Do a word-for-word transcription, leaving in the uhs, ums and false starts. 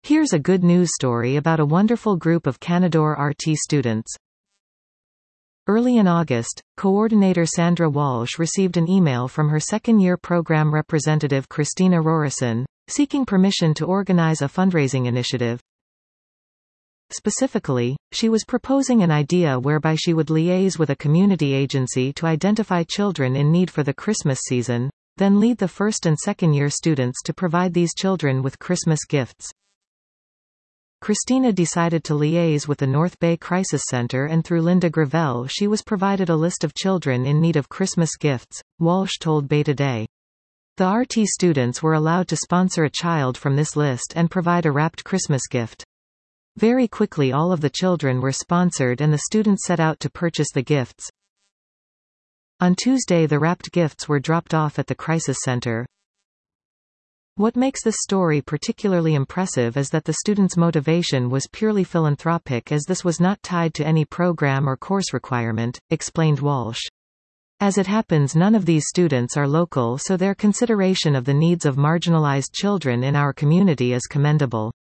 Here's a good news story about a wonderful group of Canadore R T students. Early in August, coordinator Sandra Walsh received an email from her second-year program representative Christina Rorison, seeking permission to organize a fundraising initiative. Specifically, she was proposing an idea whereby she would liaise with a community agency to identify children in need for the Christmas season, then lead the first and second-year students to provide these children with Christmas gifts. Christina decided to liaise with the North Bay Crisis Center, and through Linda Gravel she was provided a list of children in need of Christmas gifts, Walsh told Bay Today. The R T students were allowed to sponsor a child from this list and provide a wrapped Christmas gift. Very quickly all of the children were sponsored and the students set out to purchase the gifts. On Tuesday the wrapped gifts were dropped off at the Crisis Center. What makes this story particularly impressive is that the students' motivation was purely philanthropic, as this was not tied to any program or course requirement, explained Walsh. As it happens, none of these students are local, so their consideration of the needs of marginalized children in our community is commendable.